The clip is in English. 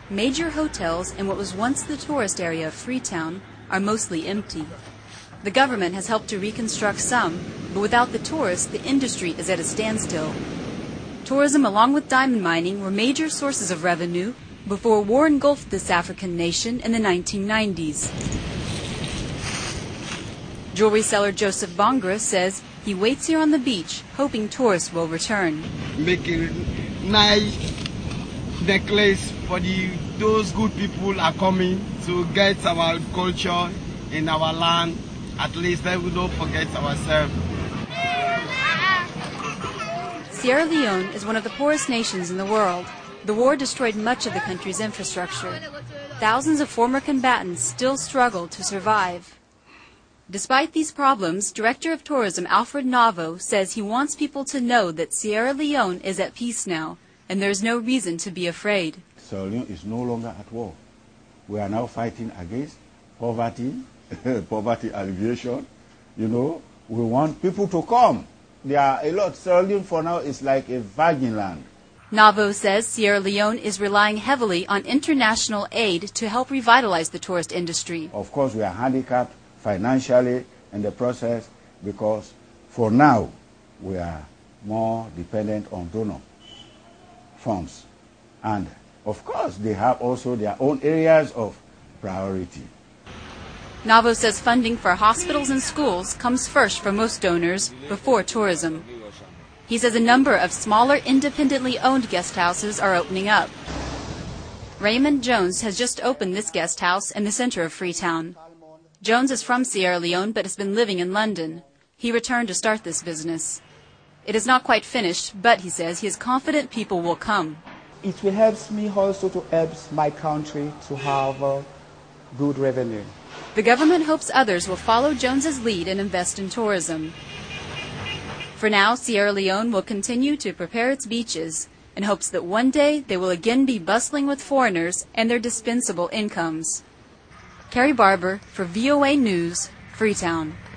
Major hotels in what was once the tourist area of Freetown are mostly empty. The government has helped to reconstruct some, but without the tourists, the industry is at a standstill. Tourism, along with diamond mining, were major sources of revenue before war engulfed this African nation in the 1990s. Jewelry seller Joseph Bongra says he waits here on the beach, hoping tourists will return. Making nice necklace for those good people are coming to get our culture in our land. At least then we don't forget ourselves. Sierra Leone is one of the poorest nations in the world. The war destroyed much of the country's infrastructure. Thousands of former combatants still struggle to survive. Despite these problems, Director of Tourism Alfred Navo says he wants people to know that Sierra Leone is at peace now, and there's no reason to be afraid. Sierra Leone is no longer at war. We are now fighting against poverty, poverty alleviation. You know, we want people to come. There are a lot. Sierra Leone for now is like a virgin land. Navo says Sierra Leone is relying heavily on international aid to help revitalize the tourist industry. Of course, we are handicapped financially in the process because for now we are more dependent on donor funds. And of course, they have also their own areas of priority. Navo says funding for hospitals and schools comes first for most donors before tourism. He says a number of smaller independently owned guest houses are opening up. Raymond Jones has just opened this guest house in the center of Freetown. Jones is from Sierra Leone but has been living in London. He returned to start this business. It is not quite finished, but he says he is confident people will come. It will help me also to help my country to have good revenue. The government hopes others will follow Jones's lead and invest in tourism. For now, Sierra Leone will continue to prepare its beaches in hopes that one day they will again be bustling with foreigners and their dispensable incomes. Carrie Barber for VOA News, Freetown.